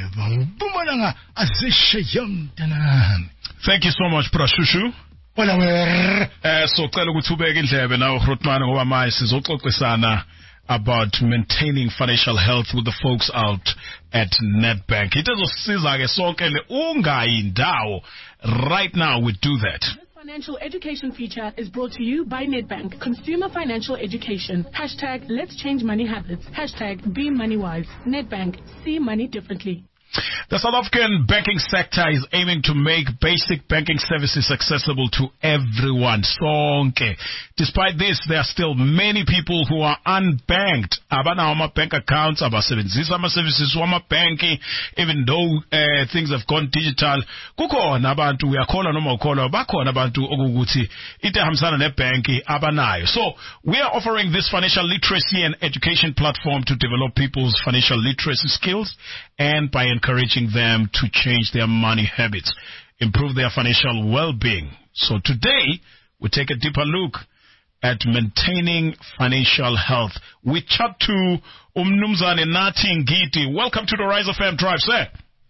Thank you so much, Prashushu. So cela ukuthi ubeke indlebe nawe Grootman ngoba manje sizoxoxisana about maintaining financial health with the folks out at Nedbank. It izosiza ke sonke le ungayindawo. Right now we do that. Financial education feature is brought to you by Nedbank. Consumer financial education. # Let's change money habits. # Be money wise. Nedbank. See money differently. The South African banking sector is aiming to make basic banking services accessible to everyone. Sonke. Despite this, there are still many people who are unbanked. Abanawo ama-bank accounts, abasebenzisa ama-services wama-banking, even though things have gone digital. Kukhona abantu uyakholwa noma ukholwa bakhona abantu okuthi into ehambisana nebhanki abanayo. So we are offering this financial literacy and education platform to develop people's financial literacy skills and by encouraging them to change their money habits, improve their financial well-being. So today, we take a deeper look at maintaining financial health. We chat to Mnumzane Nathi Ngidi. Welcome to the Rise FM Drive, sir.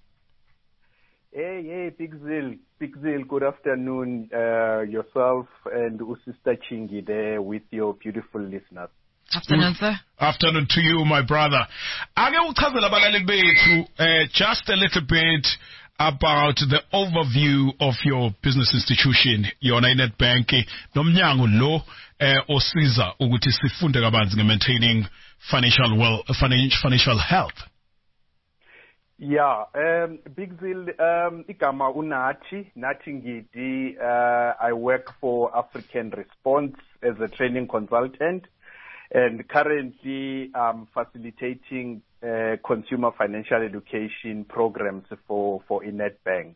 Hey, Big Zil, good afternoon, yourself and Sister Chingi there with your beautiful listeners. Afternoon, sir. Afternoon to you, my brother. Ake uchazela abalaleli bethu just a little bit about the overview of your business institution, yona Nedbank, nomnyango lo osiza ukuthi sifunde kabanzi nge-maintaining financial health. Yeah, Big Zil, igama uNathi Ngidi. I work for African Response as a training consultant. And currently, I'm facilitating consumer financial education programs for Nedbank.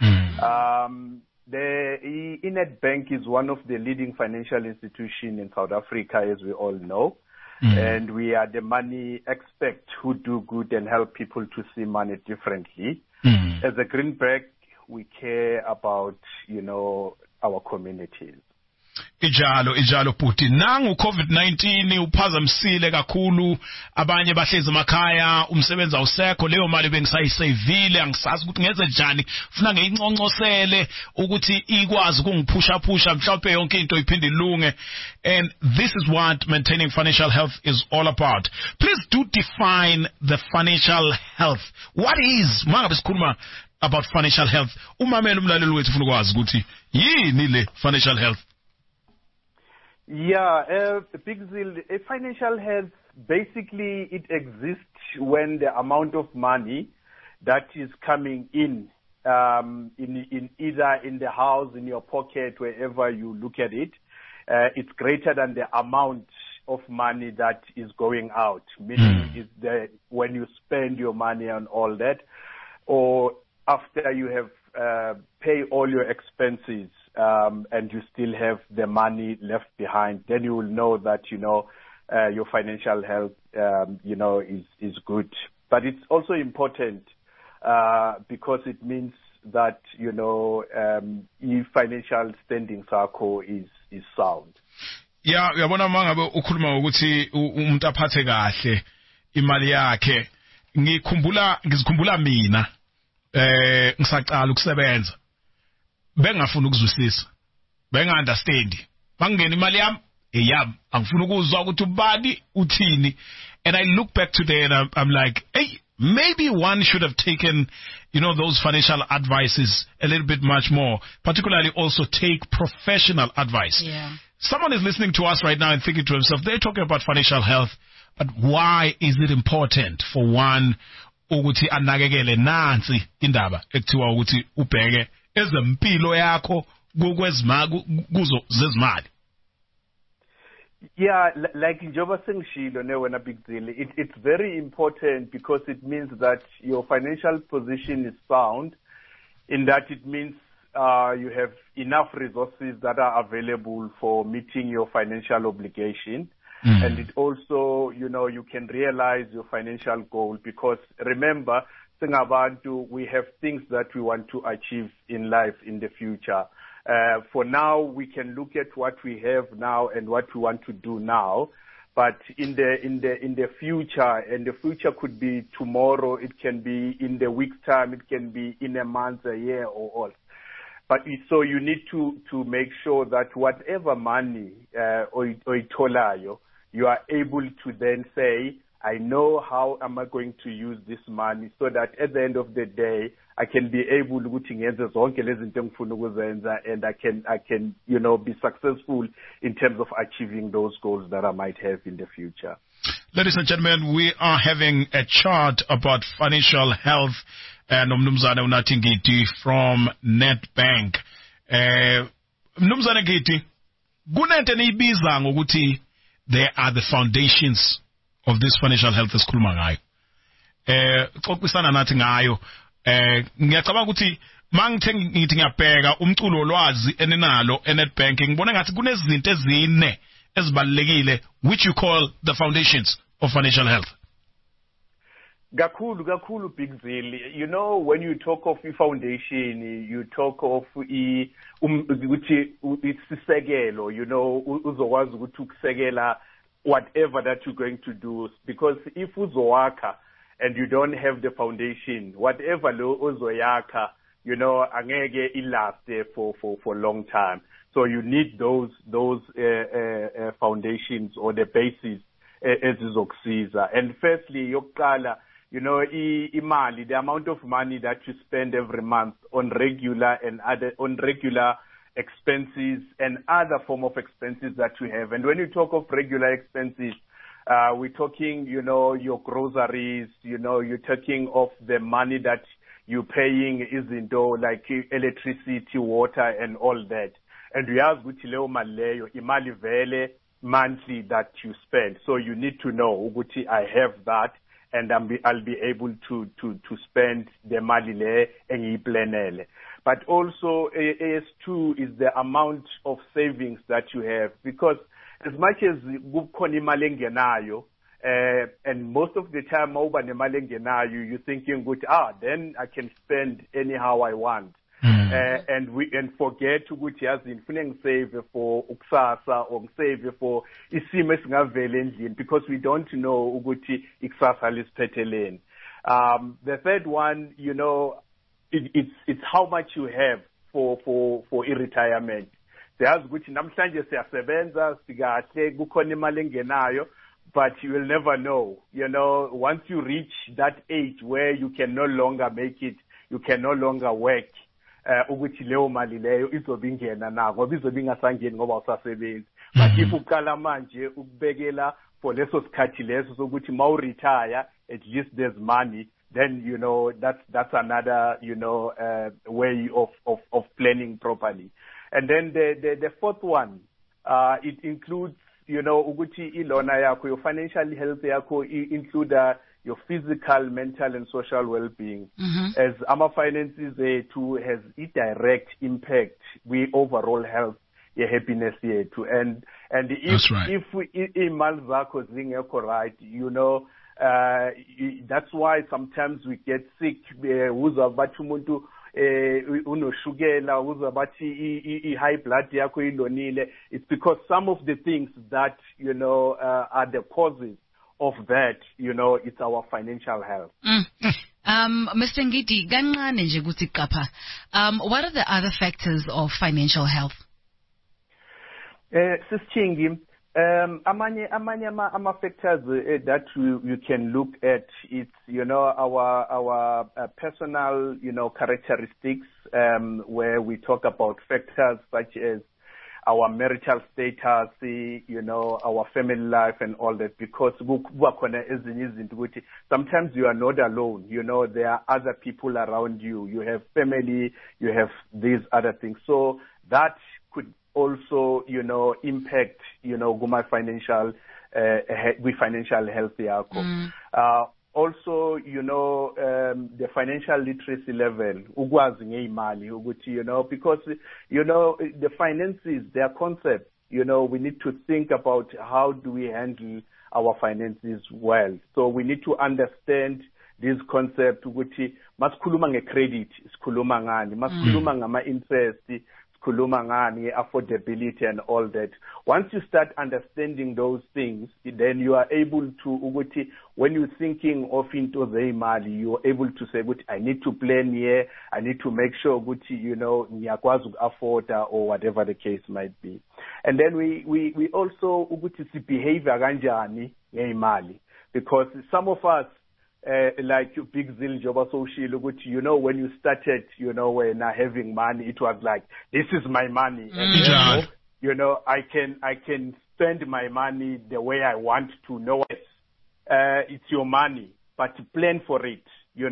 The Nedbank is one of the leading financial institutions in South Africa, as we all know. And we are the money experts who do good and help people to see money differently. As a Greenback, we care about, our communities. Ijalo puti nangu COVID-19 uphazamisile kakhulu abanye bahlezi emakhaya umsebenzi awusekho leyo mali bengisayisavile angisazi ukuthi ngeze njani ufuna ngeyinconcosele ukuthi ikwazi ukungiphusha mhlawumbe yonke into iphinde ilunge. And this is what maintaining financial health is all about. Please do define the financial health. What is mangabe sikhuluma about financial health umamela umlaleli wethu ufuna ukwazi ukuthi yini le financial health? Yeah, Big Zil, financial health, basically it exists when the amount of money that is coming in either in the house, in your pocket, wherever you look at it, it's greater than the amount of money that is going out, meaning when you spend your money on all that, or after you have paid all your expenses, and you still have the money left behind, then you will know that, your financial health, is good. But it's also important, because it means that, your financial standing circle is sound. Yeah, yabona mangabe ukhuluma ukuthi umuntu aphathe kahle imali yakhe. Ngizikhumbula mina ngisaqala ukusebenza. Bengafuna ukuzwisisa. Benga-understand. Bangena imali yami eyami. Angifuna ukuzwa ukuthi ubani uthini. And I look back today and I'm like, hey, maybe one should have taken, those financial advices a little bit much more. Particularly also take professional advice. Yeah. Someone is listening to us right now and thinking to himself, they're talking about financial health, but why is it important for one ukuthi anakekele nansi indaba ekuthiwa ukuthi ubheke ezempilo yakho kuzo zezimali? Yeah, like Njoba Sengshilo, when a big deal. It's very important because it means that your financial position is sound, in that it means you have enough resources that are available for meeting your financial obligation. And it also, you can realize your financial goal because remember, we have things that we want to achieve in life in the future. For now, we can look at what we have now and what we want to do now. But in the future, and the future could be tomorrow, it can be in the week's time, it can be in a month, a year, or all. But so you need to make sure that whatever money oitolayo, you are able to then say, I know how am I going to use this money, so that at the end of the day I can be able and I can be successful in terms of achieving those goals that I might have in the future. Ladies and gentlemen, we are having a chart about financial health and Mnumzane Unatingiti from Nedbank. Mnumzane Ngiti, kunento niyibiza ngokuthi there are the foundations of this financial health esikhuluma ngayo. Xoxisana nathi ngayo. Ngiyacabanga ukuthi mangithe ngithi ngiyabheka umculo olwazi enenalo eNedbank ngibona ngathi kunezinto ezine ezibalekile which you call the foundations of financial health. Gakulu Big Zil. You know, when you talk of a foundation, you talk of it's segelo, uzokwazi ukuthi ukusegela whatever that you're going to do, because if uzowaka and you don't have the foundation, whatever lo uzoyaka, angeke ilaste for long time. So you need those foundations or the basis ezizokusiza. And firstly, yokuqala, imali, the amount of money that you spend every month on regular expenses and other form of expenses that you have. And when you talk of regular expenses, we're talking, your groceries, you're talking of the money that you're paying like electricity, water, and all that. And we have imali vele monthly that you spend. So you need to know, I have that, and I'll be able to spend the money le engiyiplanele. But also, AS2 is the amount of savings that you have, because as much as kukhona imali engenayo, and most of the time mawuba nemali engenayo, you're thinking, then I can spend anyhow I want. And forget ukuthi yazi ngifune ngisave for ukusasa or ngisave for isimo esingavela endlini, because we don't know ukuthi ikusasa lisiphetheleni. The third one, it's how much you have for retirement. Siyazi ukuthi namhlanje siyasebenza sikahle kukhona imali engenayo, but you will never know. Once you reach that age where you can no longer make it, you can no longer work, ukuthi leyo mali leyo izobingena na ngoba izobingasangeni ngoba usasebenzi. But if uqala manje ukubekela for leso sikhathi leso sokuthi ma retire at least there's money, then that's another way of planning properly. And then the fourth one, it includes ukuthi ilona yakho, your financial health yakho include your physical, mental, and social well-being. As our finances too has a direct impact we overall health, your happiness here too. And if imal zakho zingekho right, that's why sometimes we get sick. Uzwa bathi umuntu unoshukela, uzwa bathi high blood yakho ilonile. It's because some of the things that are the causes of that, it's our financial health. Mr. Ngiti, kancane nje ukuthi qapha. What are the other factors of financial health? Sischingi, amanye ama factors that you can look at, it's our personal characteristics, where we talk about factors such as our marital status, our family life and all that, because sometimes you are not alone. There are other people around you. You have family, you have these other things. So that could also, impact, my financial health yakho. Also, the financial literacy level, because, the finances, their concept, we need to think about how do we handle our finances well. So we need to understand this concept, which masikhuluma nge-credit, sikhuluma ngani, masikhuluma ngama-interest, sikhuluma ngani, affordability and all that. Once you start understanding those things, then you are able to, ukuthi, when you're thinking of into zeimali, you are able to say, I need to plan here, I need to make sure, ukuthi, ngiyakwazi afford or whatever the case might be. And then we also, ukuthi, si behavior kanjani ngeimali, because some of us, like Big Zil Joba Social, which when you started, when having money, it was like, this is my money, and I can spend my money the way I want to. No, it's your money, but plan for it,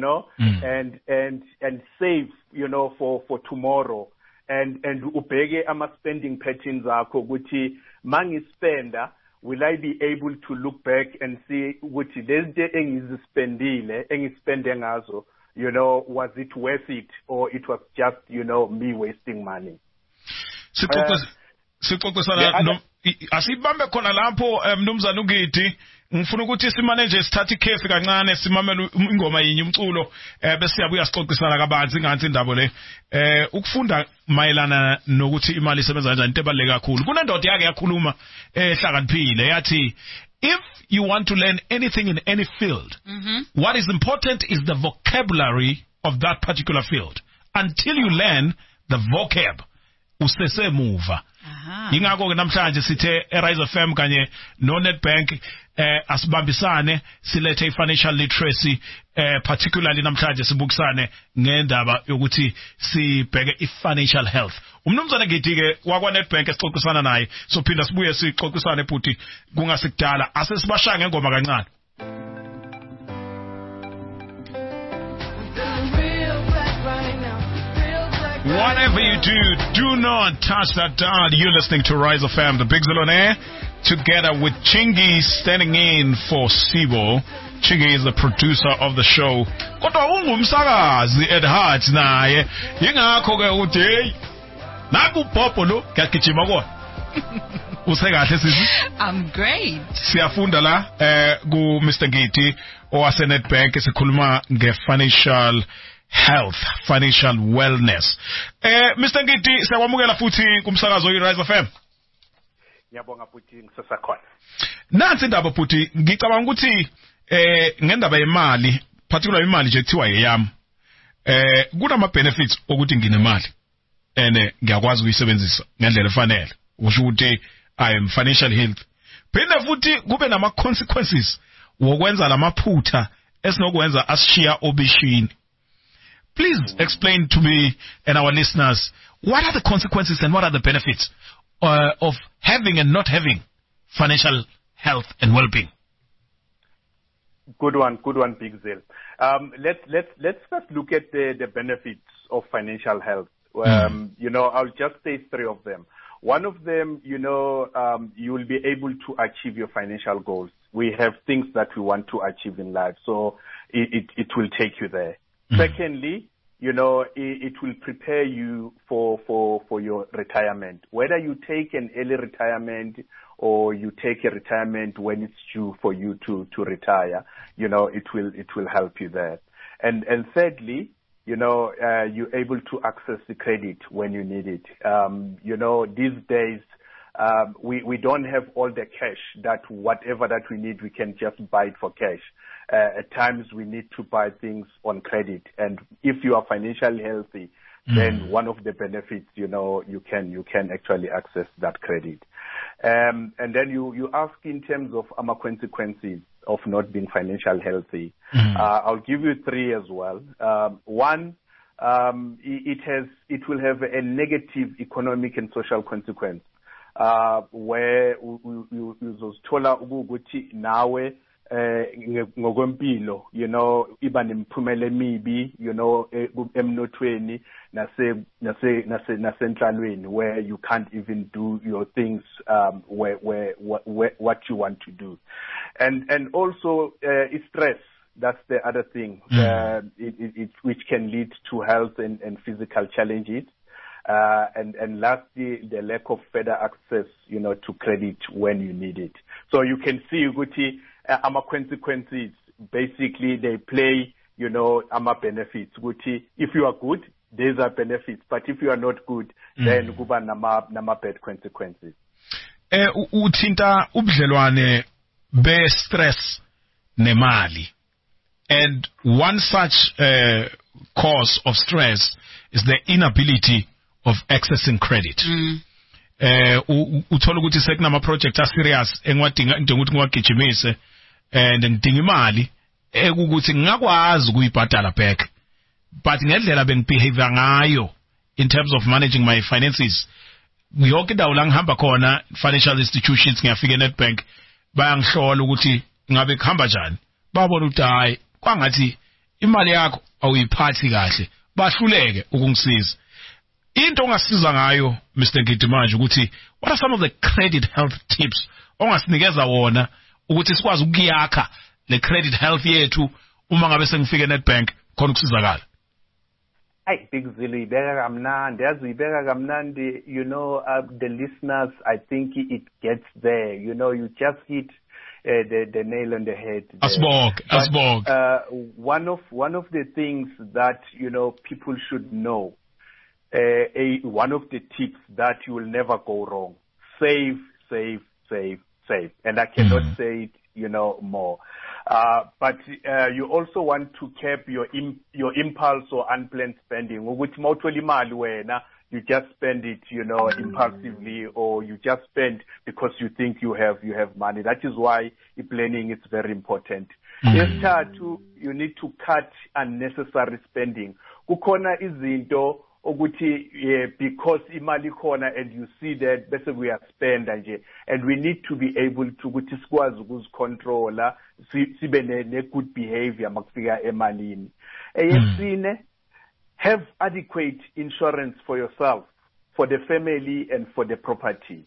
and save, for tomorrow, and ubheke ama spending patterns akho ukuthi mangi spender. Will I be able to look back and see which lezi engizispendile engispende ngazo, was it worth it, or it was just, me wasting money? Sixoxisana asibambe khona lapho mnumzana uNgidi, ngifuna ukuthi simanage sithathe ikhefi kancane simamele ingoma yinye umculo bese siyabuya sixoxisana kabanzi ngathi indaba le ukufunda mayelana nokuthi imali isebenza kanjani into ebaluleke kakhulu. Kunendoda yake yakhuluma ehlakaniphile yathi, if you want to learn anything in any field, what is important is the vocabulary of that particular field. Until you learn the vocab, usesemuva. Ingakho ke namhlanje sithe eRise FM kanye no Nedbank asibambisane silethe ifinancial literacy, particularly namhlanje sibukisane ngendaba yokuthi sibheke ifinancial health. Umnumzana Ngidi ke wakwa Nedbank esixoxisana naye, so phinda sibuye sixoxisane futhi kungasikudala asesibashaya ngengoma kancane. Whatever you do not touch that dial. You're listening to Rise FM, the Big Zil on air, together with Chingy standing in for Sibo. Chingy is the producer of the show. Kodwa ungumsakazi at heart naye. Yingakho ke uthi naku popo lo kakichima kwa. Usekahle sisi? I'm great. Siyafunda la ku Mr. Ngidi owase Nedbank esikhuluma nge-financial health, financial wellness. Mr. Ngidi, siyakwamukela futhi kumsakazo weRise FM. Ngiyabonga futhi ngisasakhona. Nansi indaba futhi ngicabanga ukuthi ngendaba yemali, particularly imali nje kuthiwa yeyami. Kunama benefits ukuthi nginemali and ngiyakwazi ukuyisebenzisa ngendlela efanele. Usho ukuthi I am financially healthy. Phinde futhi kube nama consequences wokwenza lamaphutha esinokwenza asishiya obishini. Please explain to me and our listeners, what are the consequences and what are the benefits of having and not having financial health and well-being? Good one, Big Zil. Let's first look at the benefits of financial health. I'll just say three of them. One of them, you will be able to achieve your financial goals. We have things that we want to achieve in life, so it will take you there. Secondly, it will prepare you for your retirement. Whether you take an early retirement or you take a retirement when it's due for you to retire, it will help you there. And thirdly, you're able to access the credit when you need it. These days, we don't have all the cash that whatever that we need, we can just buy it for cash. At times we need to buy things on credit. And if you are financially healthy, then one of the benefits, you can actually access that credit. And then you ask in terms of consequences of not being financially healthy. I'll give you three as well. One, it will have a negative economic and social consequence, where uzozithola ukuthi nawe ngokwempilo, iba nemiphumela emibi, emnothweni nasentlalweni, where you can't even do your things where what you want to do. And also stress. That's the other thing, which can lead to health and physical challenges. And lastly, the lack of further access, to credit when you need it. So you can see, Guti, consequences, basically they play, benefits. Guti, if you are good, these are benefits. But if you are not good, then kuba nama bad consequences. Uthinta ubudlelwane be stress nemali. And one such cause of stress is the inability of accessing credit. Uthola ukuthi sekunama project a serious engwadinga into ukuthi ngiwagijimise and ngidinga imali ekuthi ngakwazi ukuyibhadala back, but ngendlela bengibehave ngayo in terms of managing my finances, yonke indawo la ngihamba khona financial institutions, ngiyafika eNetbank bayangihlola ukuthi ngabe kuhamba njani, babona ukuthi hayi kwangathi imali yakho awuyiphathi kahle, bahluleke ukungisiza. Into ongasiza ngayo Mr. Ngidi manje ukuthi what are some of the credit health tips ongasinikeza wona ukuthi sikwazi ukuyakha le credit health yethu uma ngabe sengifika eNetbank khona ukusizakala? Hey, Big Zili, you know, the listeners, I think it gets there. You know, you just hit the nail on the head. Asborg. One of the things that, you know, people should know, one of the tips that you will never go wrong: save. And I cannot say it, you know, more. But you also want to cap your impulse or unplanned spending. Which you just spend it, you know, impulsively, or you just spend because you think you have money. That is why planning is very important. Yes, you need to cut unnecessary spending. Kukhona izinto ukuthi because imali khona and you see that basically we are spend and we need to be able to ukuthi sikwazi ukuzicontrola sibe ne good behavior makufika emalini. Eyesine, have adequate insurance for yourself, for the family and for the property.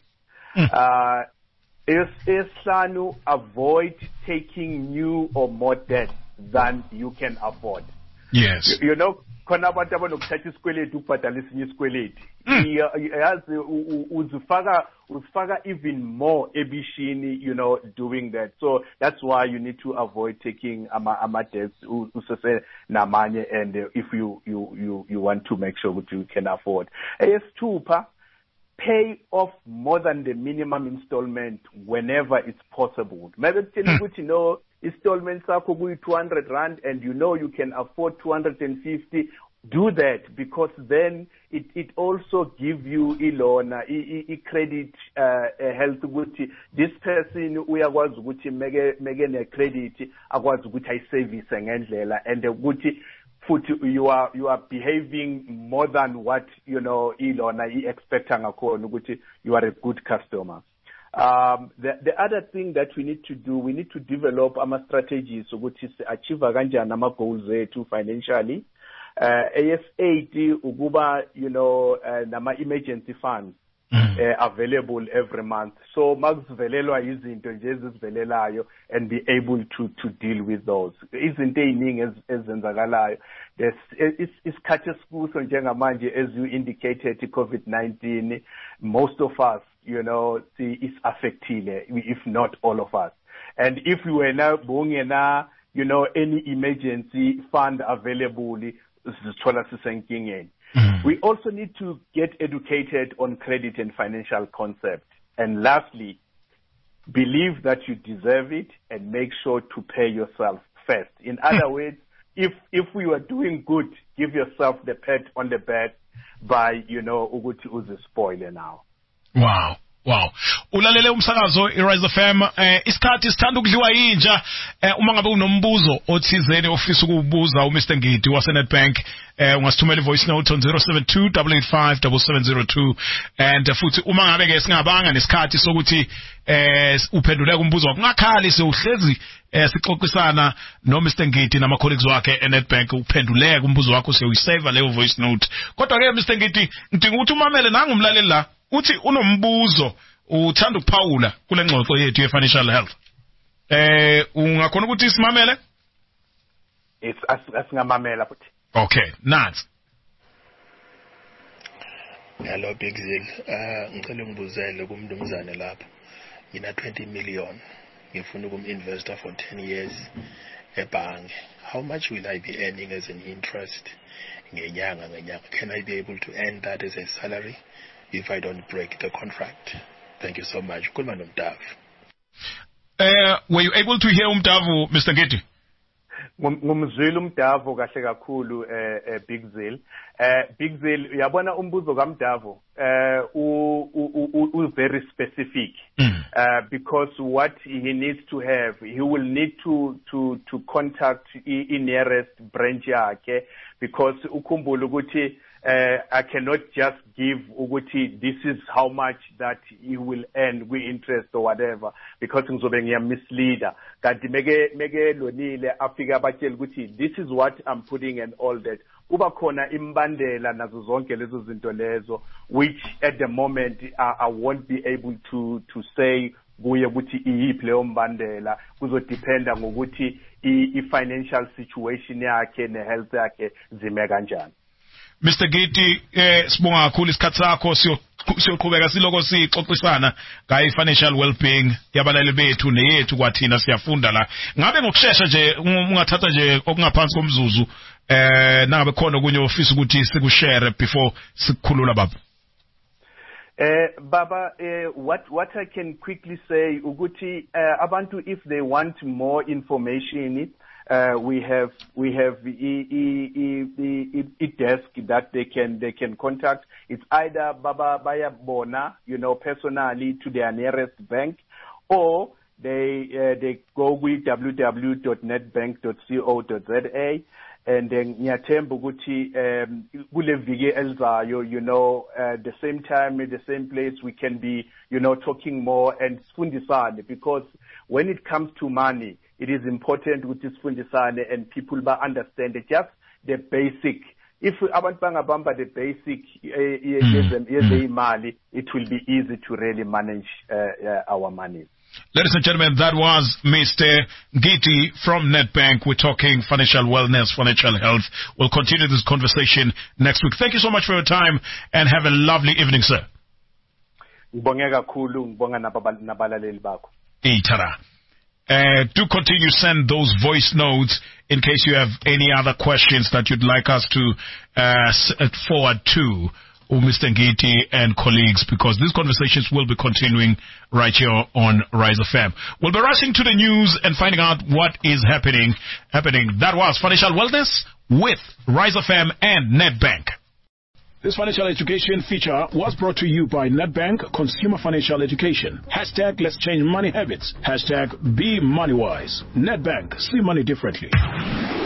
Esihlanu, avoid taking new or more debt than you can afford. Yes. You know, khona abantu abanokuthatha isikweletu ukubhadala esinye isikweletu, yazi uzifaka even more ebishini, you know, doing that. So that's why you need to avoid taking ama debts usese namanye, and if you want to make sure that you can afford. Eyesithupha, pay off more than the minimum installment whenever it's possible. Maybe tell you what, you know, installments are 200 rand and you know you can afford 250. Do that, because then it also give you credit health ukuthi this person uyakwazi ukuthi mege ne credit akwazi ukuthi ayiservice ngendlela, and ukuthi futhi you are behaving more than what, you know, expecta ngakhona ukuthi you are a good customer. The other thing that we need to do, we need to develop our strategies ukuthi achieve kanjani ama goals ethu financially. AS80 ukuba, you know, nama emergency funds available every month. So makuzivelelwa izinto nje ezivelelayo and be able to deal with those. Izinto eziningi ezenzakalayo. Isikhathi esikuso njengamanje, as you indicated, COVID-19, most of us, you know, is affected, if not all of us. And if you were now bongena, you know, any emergency fund available, we also need to get educated on credit and financial concepts. And lastly, believe that you deserve it and make sure to pay yourself first. In other words, if we are doing good, give yourself the pat on the back by, you know, ukuthi uze spoiler now. Wow. Ulalele umsakazo iRise FM. Isikhathi sithanda ukudliwa yinja. Uma ngabe unombuzo othizeni ofisa ukubuza uMr. Ngidi waseNetbank, ungasithumela ivoice note on 072-885-7702. And futhi uma ngabe ke singabanga nesikhathi sokuthi uphenduleke umbuzo wakho, ungakhali sewuhlezi sixoxisana noMr. Ngidi nama colleagues wakhe eNetbank, uphenduleke umbuzo wakho sewuyisave leyo voice note. Kodwa ke Mr. Ngidi, ngidinga ukuthi umamele nangumlaleli la uthi unombuzo uthanda ukuphawula kule ngxoxo yethu ye-financial health. Ungakhona ukuthi simamele? Asingamamela futhi. Okay, nansi. Hello Big Zil. Ngicela ngibuzele kumnumzane lapha. Ngina 20 million. Ngifuna ukum-investor for 10 years. ebhange, how much will I be earning as an interest? Can I be able to earn that as a salary if I don't break the contract? Thank you so much. Kulman Umdavu. Were you able to hear Umdavu, Mr. Ngidi? Ngumzwile uMdavu kahle kakhulu Big Zil. Big Zil uyabona umbuzo kaMdavu u very specific because what he needs to have, he will need to contact in nearest branch yakhe, because ukhumbula ukuthi I cannot just give ukuthi this is how much that he will earn with interest or whatever, because ngizobe ngiyamisleader. Kanti meke lonile afika abatshela ukuthi this is what I'm putting and all that. Kuba khona imbandela nazo zonke lezo zinto lezo, which at the moment I won't be able to say kuye ukuthi iyiphi leyo mbandela. Kuzodependa ngokuthi i-financial situation yakhe ne-health yakhe zime kanjani. Mr. Ngidi, sibonga kakhulu isikhathi sakho, siyoqhubeka siloko sixoxisana ngayi financial well-being yabalali bethu neyethu kwathina siyafunda la. Ngabe ngokusheshsha nje ungathatha nje okungaphansi komzuzu nangabe khona kunye ofisa ukuthi sikushare before sikukhulula baba. Baba, what I can quickly say ukuthi abantu, if they want more information, we have a desk that they can contact. It's either Baba Bayabona, personally to their nearest bank, or they go with www.netbank.co.za, and then ngiyathemba ukuthi kule viki elizayo, the same time at the same place we can be talking more and sifundisane, because when it comes to money, it is important with this fundisane and people understand it, just the basic. If abantu bangabamba the basic yezemali, it will be easy to really manage our money. Ladies and gentlemen, that was Mr. Ngidi from Nedbank. We're talking financial wellness, financial health. We'll continue this conversation next week. Thank you so much for your time and have a lovely evening, sir. Do continue to send those voice notes in case you have any other questions that you'd like us to forward to Mr. Ngidi and colleagues, because these conversations will be continuing right here on Rise FM. We'll be rushing to the news and finding out what is happening. That was Financial Wellness with Rise FM and Nedbank. This financial education feature was brought to you by Nedbank Consumer Financial Education. Hashtag Let's Change Money Habits. Hashtag Be Moneywise. Nedbank. See money differently.